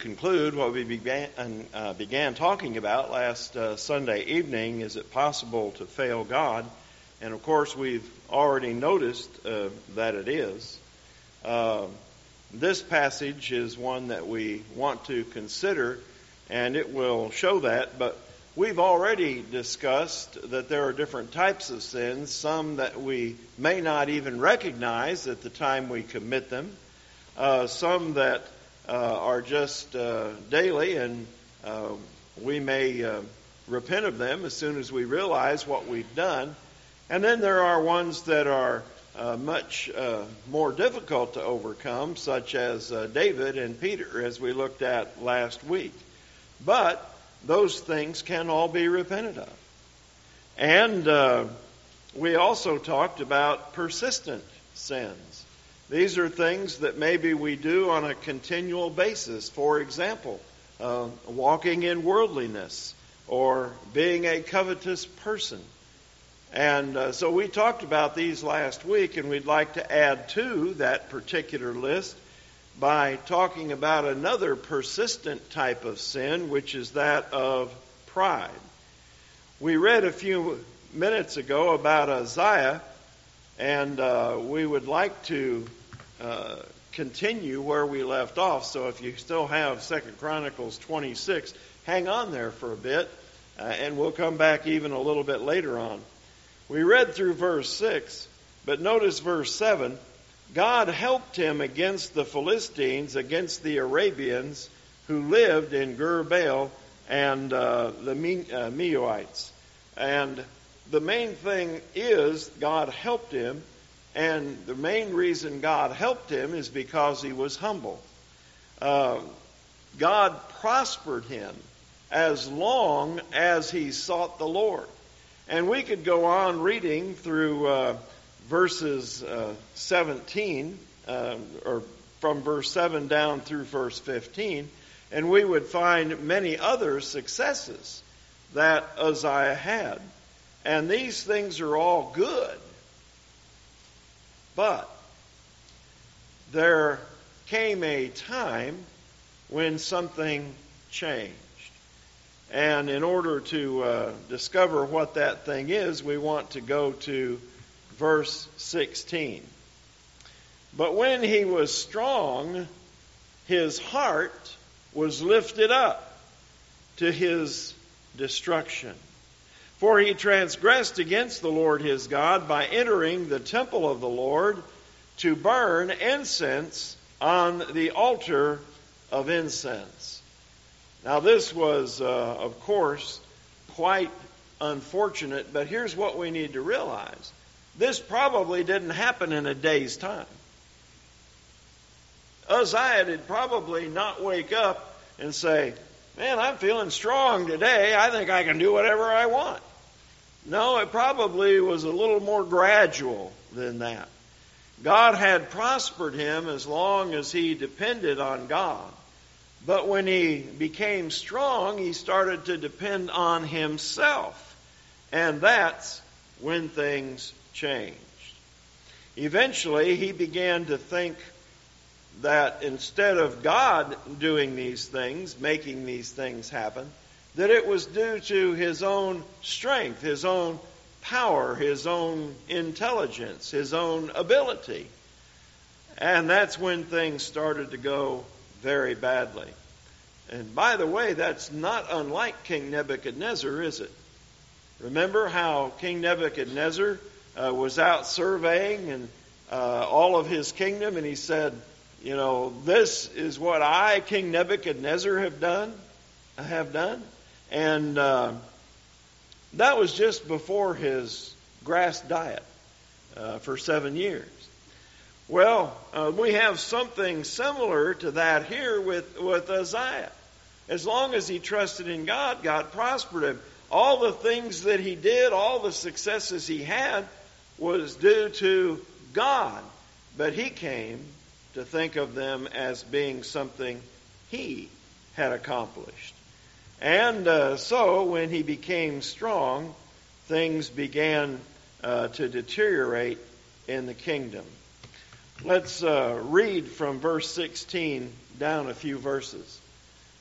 conclude what we began talking about last Sunday evening. Is it possible to fail God? And of course, we've already noticed that it is. This passage is one that we want to consider, and it will show that. But we've already discussed that there are different types of sins, some that we may not even recognize at the time we commit them, some that are just daily, and we may repent of them as soon as we realize what we've done. And then there are ones that are much more difficult to overcome, such as David and Peter, as we looked at last week. But those things can all be repented of. And we also talked about persistent sins. These are things that maybe we do on a continual basis. For example, walking in worldliness or being a covetous person. And so we talked about these last week, and we'd like to add to that particular list by talking about another persistent type of sin, which is that of pride. We read a few minutes ago about Uzziah, and we would like to continue where we left off. So if you still have 2 Chronicles 26, hang on there for a bit, and we'll come back even a little bit later on. We read through verse 6, but notice verse 7. God helped him against the Philistines, against the Arabians who lived in Gur-Baal and the Meunites. And the main thing is God helped him, and the main reason God helped him is because he was humble. God prospered him as long as he sought the Lord. And we could go on reading through verses 17, or from verse 7 down through verse 15, and we would find many other successes that Uzziah had. And these things are all good. But there came a time when something changed. And in order to discover what that thing is, we want to go to verse 16. But when he was strong, his heart was lifted up to his destruction. For he transgressed against the Lord his God by entering the temple of the Lord to burn incense on the altar of incense. Now this was, of course, quite unfortunate, but here's what we need to realize. This probably didn't happen in a day's time. Uzziah did probably not wake up and say, man, I'm feeling strong today. I think I can do whatever I want. No, it probably was a little more gradual than that. God had prospered him as long as he depended on God. But when he became strong, he started to depend on himself. And that's when things changed. Eventually, he began to think that instead of God doing these things, making these things happen, that it was due to his own strength, his own power, his own intelligence, his own ability. And that's when things started to go very badly. And by the way, that's not unlike King Nebuchadnezzar, is it? Remember how King Nebuchadnezzar was out surveying and all of his kingdom, and he said, you know, this is what I, King Nebuchadnezzar, have done. And that was just before his grass diet for 7 years. Well, we have something similar to that here with Uzziah. As long as he trusted in God, God prospered him. All the things that he did, all the successes he had, was due to God. But he came to think of them as being something he had accomplished. And so when he became strong, things began to deteriorate in the kingdom. Let's read from verse 16 down a few verses.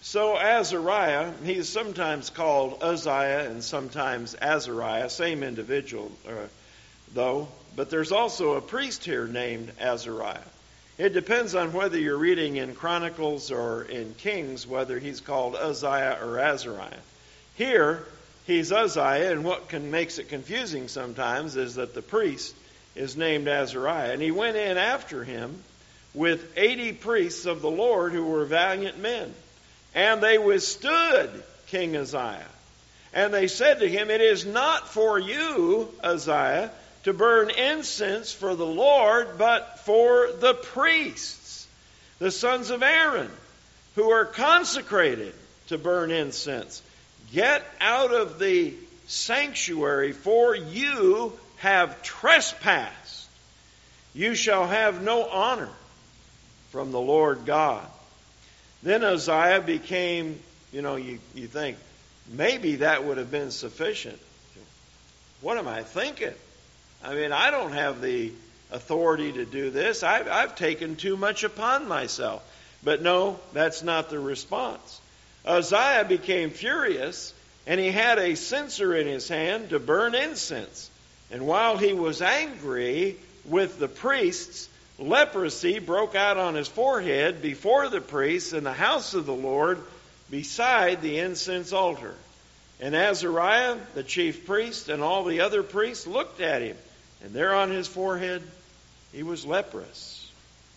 So Azariah, he's sometimes called Uzziah and sometimes Azariah, same individual though, but there's also a priest here named Azariah. It depends on whether you're reading in Chronicles or in Kings, whether he's called Uzziah or Azariah. Here, he's Uzziah, and what makes it confusing sometimes is that the priest is named Azariah. And he went in after him with 80 priests of the Lord who were valiant men. And they withstood King Uzziah. And they said to him, "It is not for you, Uzziah, to burn incense for the Lord, but for the priests, the sons of Aaron, who are consecrated to burn incense. Get out of the sanctuary, for you have trespassed. You shall have no honor from the Lord God." Then Uzziah became, you think, maybe that would have been sufficient. What am I thinking? I don't have the authority to do this. I've taken too much upon myself. But no, that's not the response. Uzziah became furious, and he had a censer in his hand to burn incense. And while he was angry with the priests, leprosy broke out on his forehead before the priests in the house of the Lord beside the incense altar. And Azariah, the chief priest, and all the other priests looked at him, and there on his forehead he was leprous.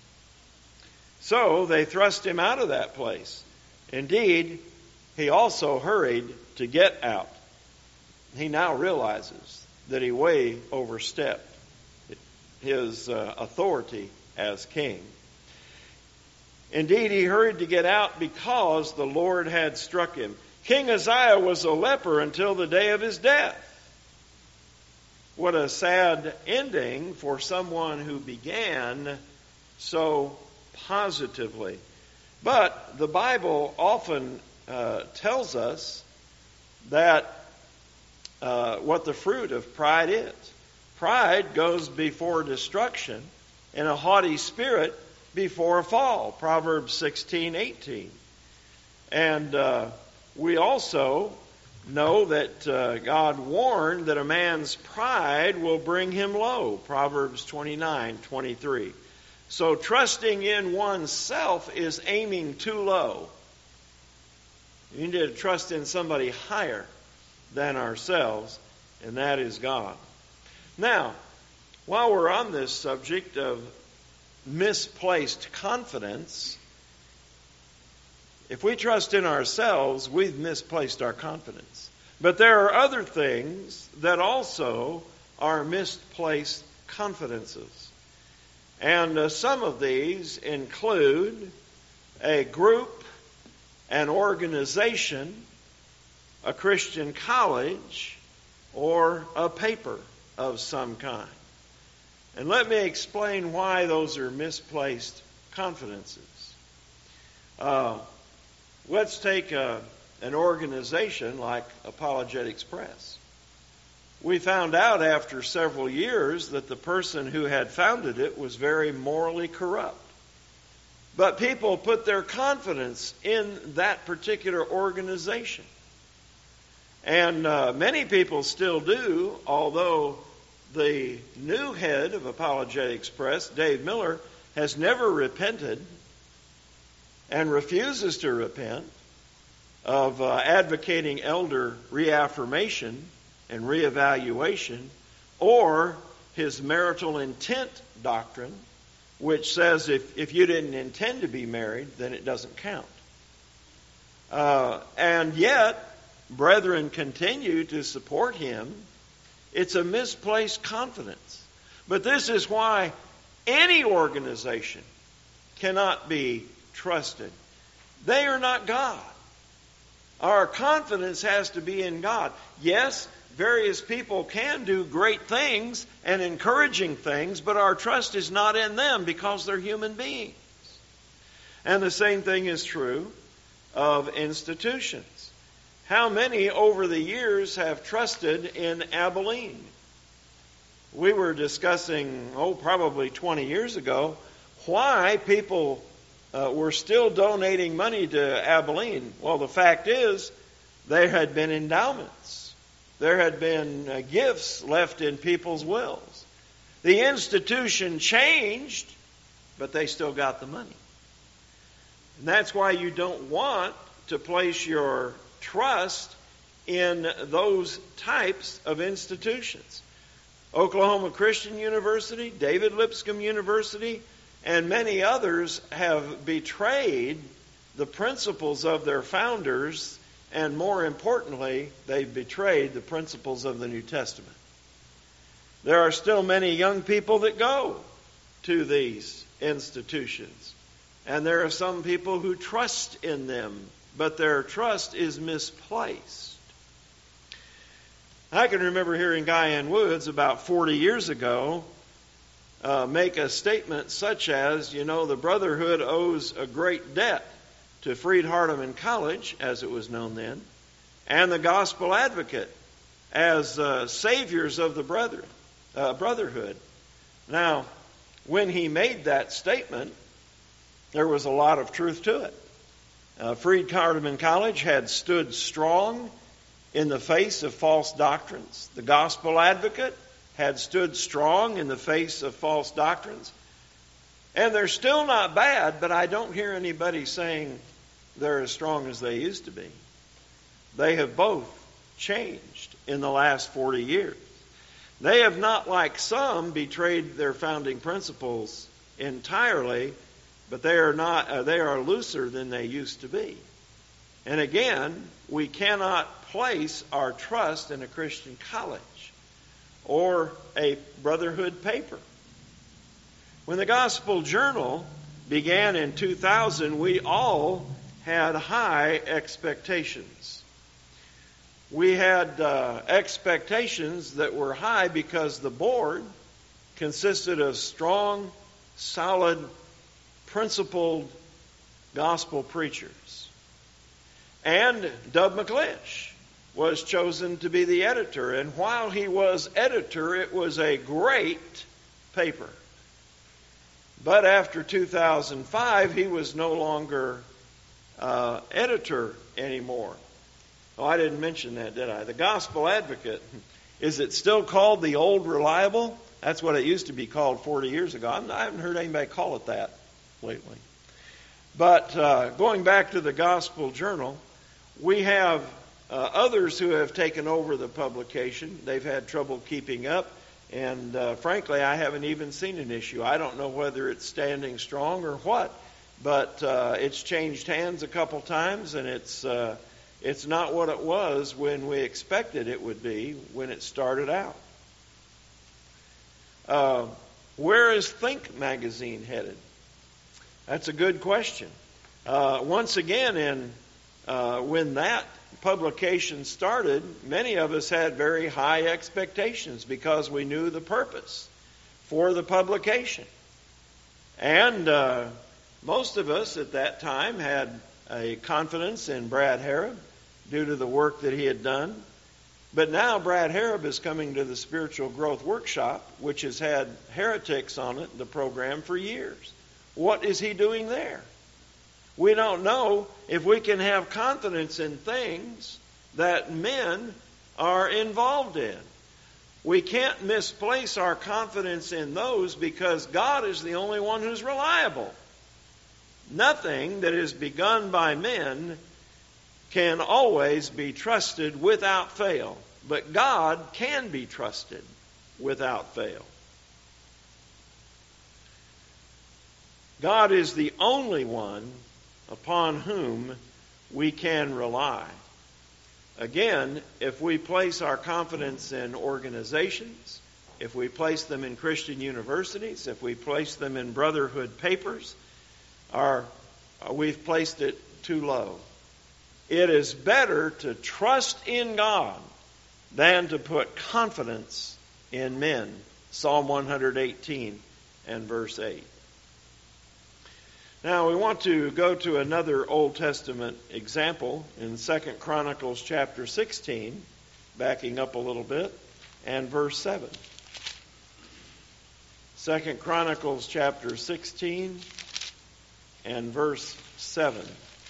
So they thrust him out of that place. Indeed, he also hurried to get out. He now realizes that he way overstepped his authority as king. Indeed, he hurried to get out because the Lord had struck him. King Uzziah was a leper until the day of his death. What a sad ending for someone who began so positively. But the Bible often tells us that what the fruit of pride is. Pride goes before destruction, and a haughty spirit before a fall. Proverbs 16:18. And we also know that God warned that a man's pride will bring him low. Proverbs 29:23. So trusting in oneself is aiming too low. You need to trust in somebody higher than ourselves, and that is God. Now, while we're on this subject of misplaced confidence, if we trust in ourselves, we've misplaced our confidence. But there are other things that also are misplaced confidences. And some of these include a group, an organization, a Christian college, or a paper of some kind. And let me explain why those are misplaced confidences. Let's take an organization like Apologetics Press. We found out after several years that the person who had founded it was very morally corrupt. But people put their confidence in that particular organization. And many people still do, although the new head of Apologetics Press, Dave Miller, has never repented and refuses to repent of advocating elder reaffirmation and reevaluation, or his marital intent doctrine, which says if you didn't intend to be married, then it doesn't count. And yet, brethren continue to support him. It's a misplaced confidence. But this is why any organization cannot be trusted. They are not God. Our confidence has to be in God. Yes, various people can do great things and encouraging things, but our trust is not in them because they're human beings. And the same thing is true of institutions. How many over the years have trusted in Abilene? We were discussing, probably 20 years ago, why people were still donating money to Abilene. Well, the fact is, there had been endowments. There had been gifts left in people's wills. The institution changed, but they still got the money. And that's why you don't want to place your trust in those types of institutions. Oklahoma Christian University, David Lipscomb University, and many others have betrayed the principles of their founders, and more importantly, they've betrayed the principles of the New Testament. There are still many young people that go to these institutions, and there are some people who trust in them, but their trust is misplaced. I can remember hearing Guy N. Woods about 40 years ago make a statement such as, the Brotherhood owes a great debt to Freed-Hardeman College, as it was known then, and the Gospel Advocate as saviors of the Brotherhood. Now, when he made that statement, there was a lot of truth to it. Freed-Hardeman College had stood strong in the face of false doctrines. The Gospel Advocate had stood strong in the face of false doctrines. And they're still not bad, but I don't hear anybody saying they're as strong as they used to be. They have both changed in the last 40 years. They have not, like some, betrayed their founding principles entirely, but they are looser than they used to be. And again, we cannot place our trust in a Christian college or a Brotherhood paper. When the Gospel Journal began in 2000, we all had high expectations. We had expectations that were high because the board consisted of strong, solid, principled gospel preachers. And Dub McClinch was chosen to be the editor. And while he was editor, it was a great paper. But after 2005, he was no longer editor anymore. Oh, I didn't mention that, did I? The Gospel Advocate. Is it still called the Old Reliable? That's what it used to be called 40 years ago. I haven't heard anybody call it that lately. But going back to the Gospel Journal, we have others who have taken over the publication. They've had trouble keeping up. And frankly, I haven't even seen an issue. I don't know whether it's standing strong or what. But it's changed hands a couple times, and it's not what it was when we expected it would be when it started out. Where is Think magazine headed? That's a good question. Once again, when that publication started, many of us had very high expectations because we knew the purpose for the publication. And most of us at that time had a confidence in Brad Harrod due to the work that he had done. But now Brad Harrod is coming to the Spiritual Growth Workshop, which has had heretics on it, the program, for years. What is he doing there? We don't know if we can have confidence in things that men are involved in. We can't misplace our confidence in those because God is the only one who's reliable. Nothing that is begun by men can always be trusted without fail. But God can be trusted without fail. God is the only one upon whom we can rely. Again, if we place our confidence in organizations, if we place them in Christian universities, if we place them in Brotherhood papers, we've placed it too low. It is better to trust in God than to put confidence in men. Psalm 118 and verse 8. Now we want to go to another Old Testament example in 2 Chronicles chapter 16, backing up a little bit, and verse 7. 2 Chronicles chapter 16 and verse 7.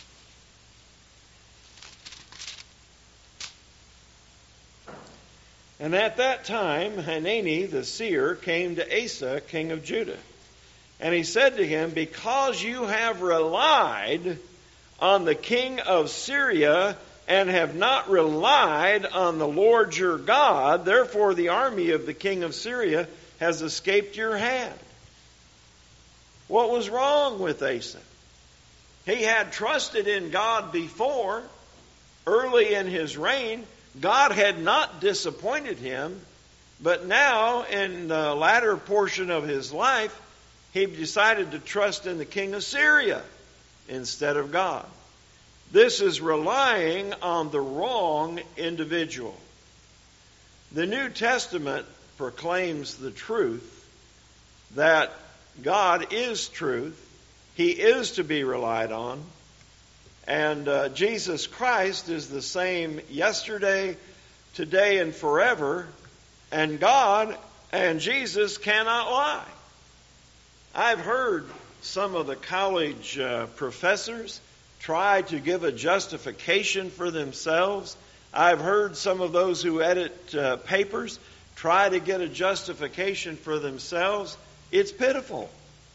And at that time Hanani the seer came to Asa, king of Judah. And he said to him, because you have relied on the king of Syria and have not relied on the Lord your God, therefore the army of the king of Syria has escaped your hand. What was wrong with Asa? He had trusted in God before, early in his reign. God had not disappointed him, but now in the latter portion of his life, he decided to trust in the king of Syria instead of God. This is relying on the wrong individual. The New Testament proclaims the truth that God is truth. He is to be relied on. And Jesus Christ is the same yesterday, today, and forever. And God and Jesus cannot lie. I've heard some of the college professors try to give a justification for themselves. I've heard some of those who edit papers try to get a justification for themselves. It's pitiful.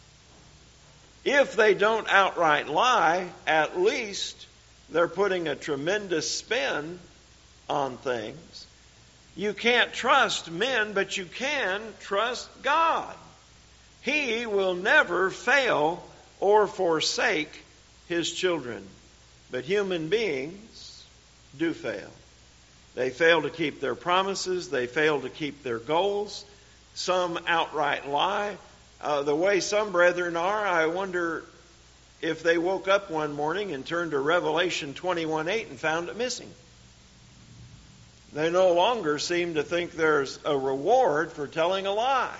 If they don't outright lie, at least they're putting a tremendous spin on things. You can't trust men, but you can trust God. He will never fail or forsake His children. But human beings do fail. They fail to keep their promises. They fail to keep their goals. Some outright lie. The way some brethren are, I wonder if they woke up one morning and turned to Revelation 21:8 and found it missing. They no longer seem to think there's a reward for telling a lie.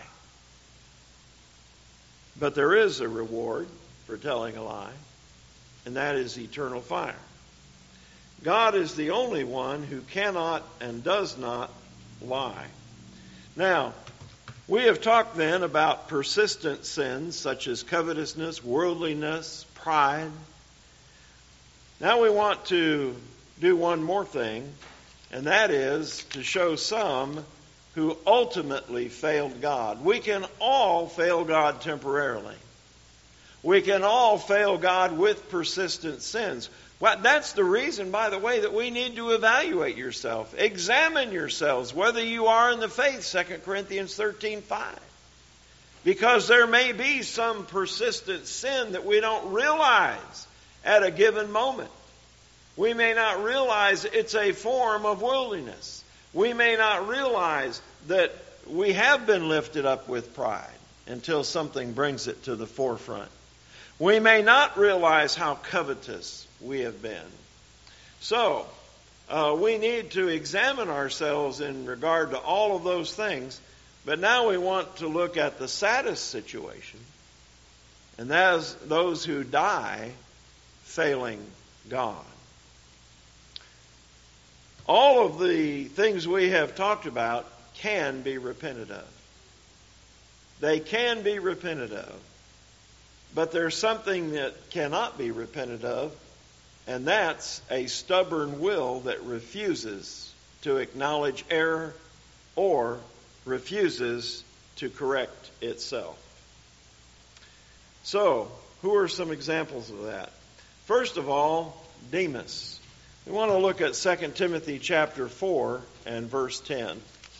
But there is a reward for telling a lie, and that is eternal fire. God is the only one who cannot and does not lie. Now, we have talked then about persistent sins such as covetousness, worldliness, pride. Now we want to do one more thing, and that is to show some who ultimately failed God. We can all fail God temporarily. We can all fail God with persistent sins. Well, that's the reason, by the way, that we need to evaluate yourself. Examine yourselves whether you are in the faith, 2 Corinthians 13:5. Because there may be some persistent sin that we don't realize at a given moment. We may not realize it's a form of worldliness. We may not realize that we have been lifted up with pride until something brings it to the forefront. We may not realize how covetous we have been. So, we need to examine ourselves in regard to all of those things. But now we want to look at the saddest situation, and that is those who die failing God. All of the things we have talked about can be repented of. They can be repented of. But there's something that cannot be repented of, and that's a stubborn will that refuses to acknowledge error or refuses to correct itself. So, who are some examples of that? First of all, Demas. We want to look at 2 Timothy chapter 4 and verse 10.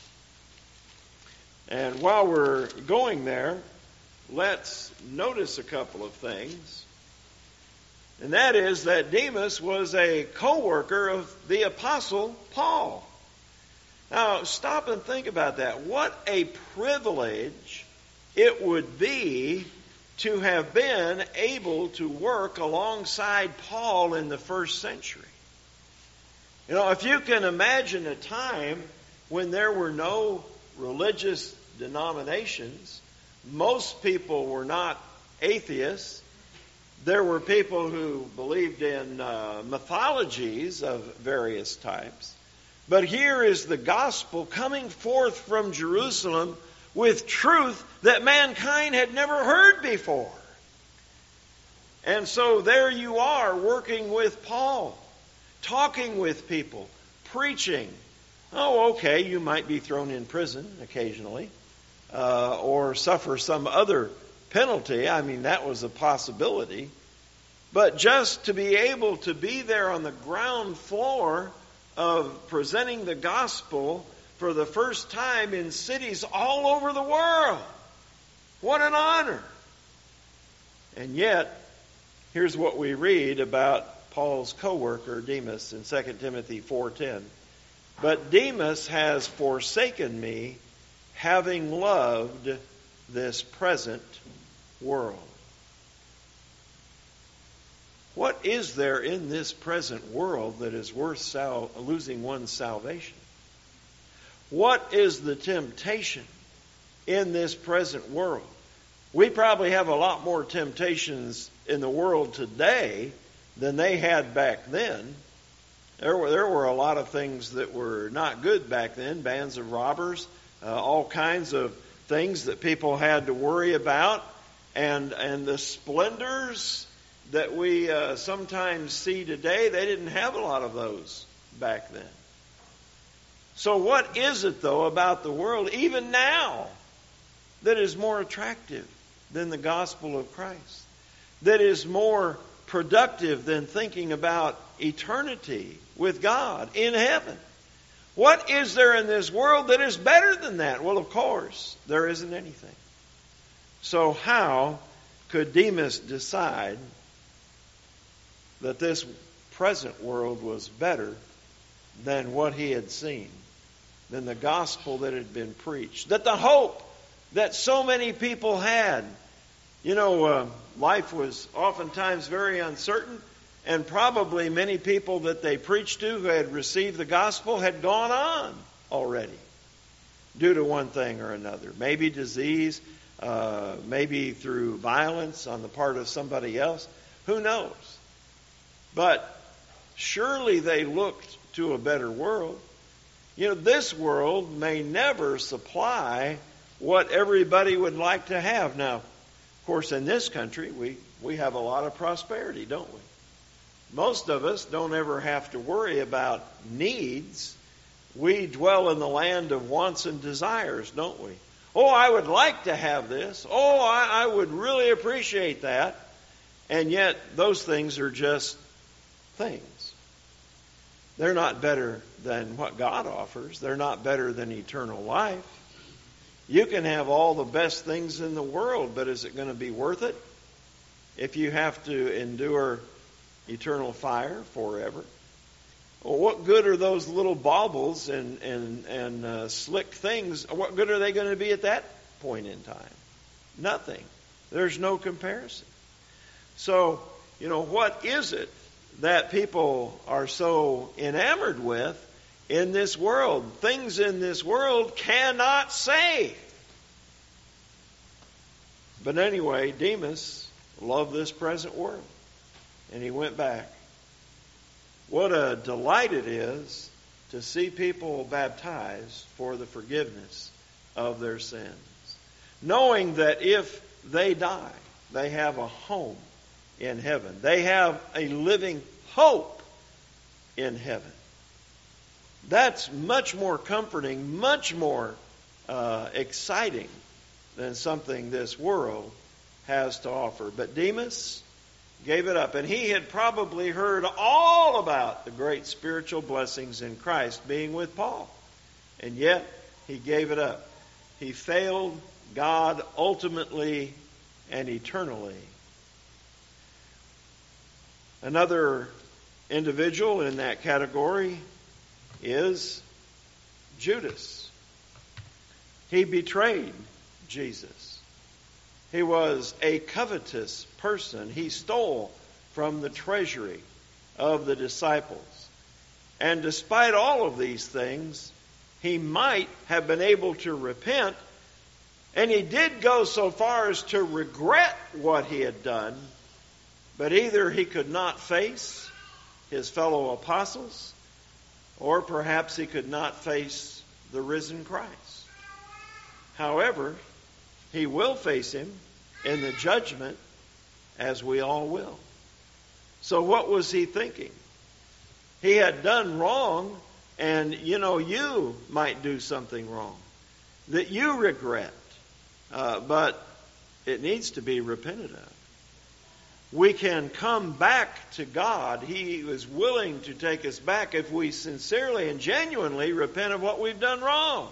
And while we're going there, let's notice a couple of things. And that is that Demas was a co-worker of the Apostle Paul. Now, stop and think about that. What a privilege it would be to have been able to work alongside Paul in the first century. You know, if you can imagine a time when there were no religious denominations, most people were not atheists. There were people who believed in mythologies of various types. But here is the gospel coming forth from Jerusalem with truth that mankind had never heard before. And so there you are working with Paul, talking with people, preaching. Oh, okay, you might be thrown in prison occasionally or suffer some other penalty. I mean, that was a possibility. But just to be able to be there on the ground floor of presenting the gospel for the first time in cities all over the world. What an honor. And yet, here's what we read about Paul's co-worker Demas in 2 Timothy 4:10. But Demas has forsaken me, having loved this present world. What is there in this present world that is worth losing one's salvation? What is the temptation in this present world? We probably have a lot more temptations in the world today than they had back then. There were a lot of things that were not good back then, bands of robbers, all kinds of things that people had to worry about, and the splendors that we sometimes see today, they didn't have a lot of those back then. So what is it, though, about the world, even now, that is more attractive than the gospel of Christ? That is more productive than thinking about eternity with God in heaven? What is there in this world that is better than that? Well, of course, there isn't anything. So how could Demas decide that this present world was better than what he had seen, than the gospel that had been preached, that the hope that so many people had? You know, life was oftentimes very uncertain, and probably many people that they preached to who had received the gospel had gone on already due to one thing or another. Maybe disease, maybe through violence on the part of somebody else. Who knows? But surely they looked to a better world. You know, this world may never supply what everybody would like to have. Now, of course, in this country, we have a lot of prosperity, don't we? Most of us don't ever have to worry about needs. We dwell in the land of wants and desires, don't we? Oh, I would like to have this. Oh, I would really appreciate that. And yet, those things are just things. They're not better than what God offers. They're not better than eternal life. You can have all the best things in the world, but is it going to be worth it if you have to endure eternal fire forever? Well, what good are those little baubles and slick things? What good are they going to be at that point in time? Nothing. There's no comparison. So, you know, what is it that people are so enamored with in this world? Things in this world cannot save. But anyway, Demas loved this present world, and he went back. What a delight it is to see people baptized for the forgiveness of their sins, knowing that if they die, they have a home in heaven. They have a living hope in heaven. That's much more comforting, much more exciting than something this world has to offer. But Demas gave it up, and he had probably heard all about the great spiritual blessings in Christ being with Paul, and yet he gave it up. He failed God ultimately and eternally. Another individual in that category is Judas. He betrayed Jesus. He was a covetous person. He stole from the treasury of the disciples. And despite all of these things, he might have been able to repent, and he did go so far as to regret what he had done, but either he could not face his fellow apostles, or perhaps he could not face the risen Christ. However, he will face him in the judgment as we all will. So what was he thinking? He had done wrong, and you might do something wrong that you regret, but it needs to be repented of. We can come back to God. He is willing to take us back if we sincerely and genuinely repent of what we've done wrong.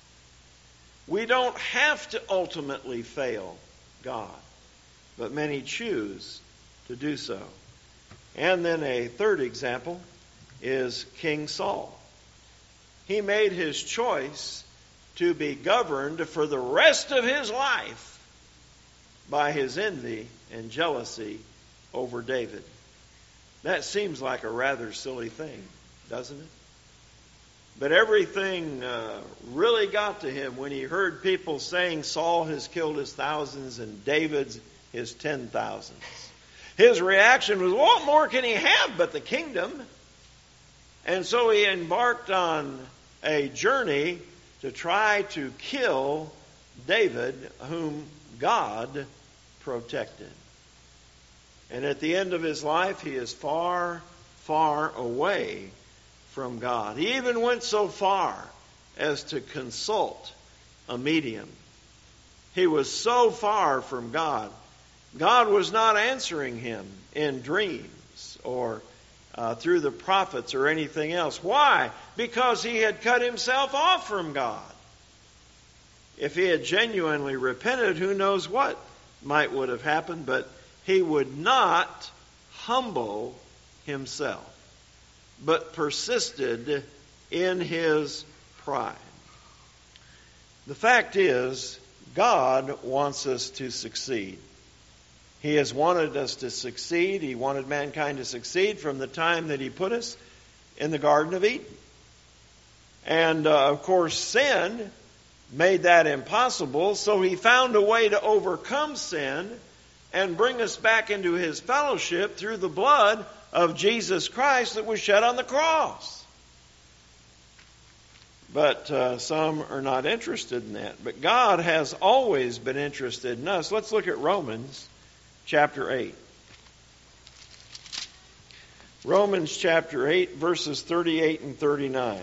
We don't have to ultimately fail God, but many choose to do so. And then a third example is King Saul. He made his choice to be governed for the rest of his life by his envy and jealousy over David. That seems like a rather silly thing, doesn't it? But everything really got to him when he heard people saying Saul has killed his thousands and David's his 10,000s. His reaction was, what more can he have but the kingdom? And so he embarked on a journey to try to kill David, whom God protected. And at the end of his life, he is far, far away from God. He even went so far as to consult a medium. He was so far from God. God was not answering him in dreams or through the prophets or anything else. Why? Because he had cut himself off from God. If he had genuinely repented, who knows what would have happened, but he would not humble himself, but persisted in his pride. The fact is, God wants us to succeed. He has wanted us to succeed. He wanted mankind to succeed from the time that he put us in the Garden of Eden. And, of course, sin made that impossible, so he found a way to overcome sin and bring us back into his fellowship through the blood of Jesus Christ that was shed on the cross. But some are not interested in that. But God has always been interested in us. Let's look at Romans chapter 8. Romans chapter 8, verses 38 and 39.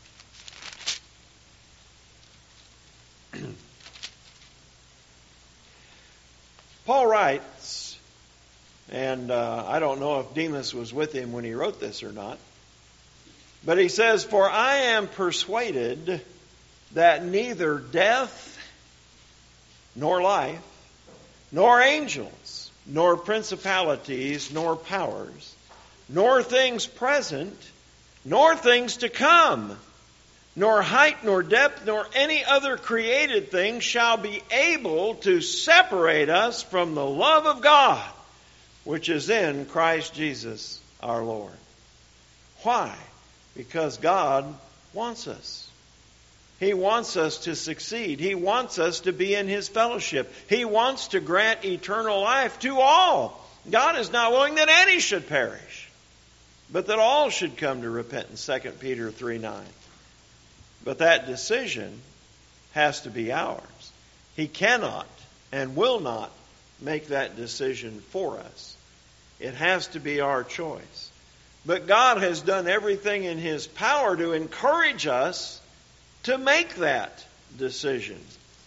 Paul writes, and I don't know if Demas was with him when he wrote this or not, but he says, "For I am persuaded that neither death, nor life, nor angels, nor principalities, nor powers, nor things present, nor things to come, nor height, nor depth, nor any other created thing shall be able to separate us from the love of God, which is in Christ Jesus our Lord." Why? Because God wants us. He wants us to succeed. He wants us to be in his fellowship. He wants to grant eternal life to all. God is not willing that any should perish, but that all should come to repentance, 2 Peter 3:9. But that decision has to be ours. He cannot and will not make that decision for us. It has to be our choice. But God has done everything in his power to encourage us to make that decision.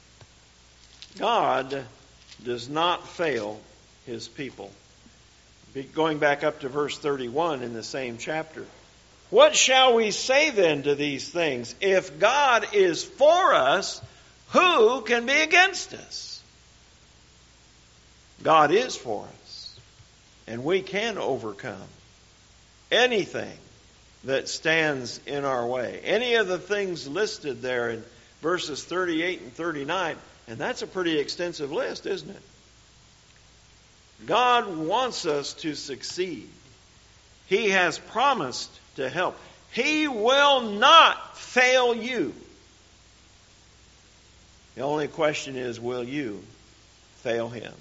God does not fail his people. Going back up to verse 31 in the same chapter. "What shall we say then to these things? If God is for us, who can be against us?" God is for us, and we can overcome anything that stands in our way. Any of the things listed there in verses 38 and 39, and that's a pretty extensive list, isn't it? God wants us to succeed. He has promised to help. He will not fail you. The only question is, will you fail him?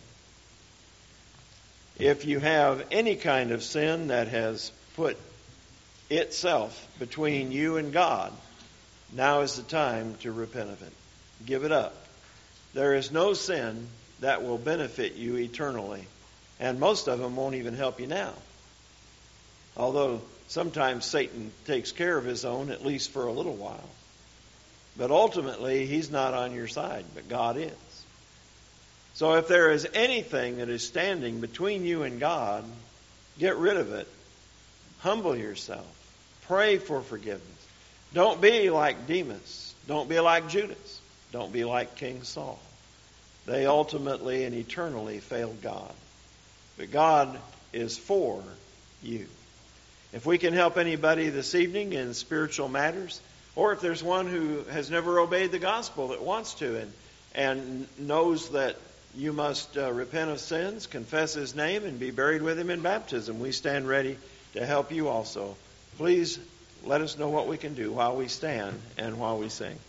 If you have any kind of sin that has put itself between you and God, now is the time to repent of it. Give it up. There is no sin that will benefit you eternally And most of them won't even help you now. Although sometimes Satan takes care of his own, at least for a little while. But ultimately, he's not on your side, but God is. So if there is anything that is standing between you and God, get rid of it. Humble yourself. Pray for forgiveness. Don't be like Demas. Don't be like Judas. Don't be like King Saul. They ultimately and eternally failed God. But God is for you. If we can help anybody this evening in spiritual matters, or if there's one who has never obeyed the gospel that wants to and knows that you must repent of sins, confess his name, and be buried with him in baptism, we stand ready to help you also. Please let us know what we can do while we stand and while we sing.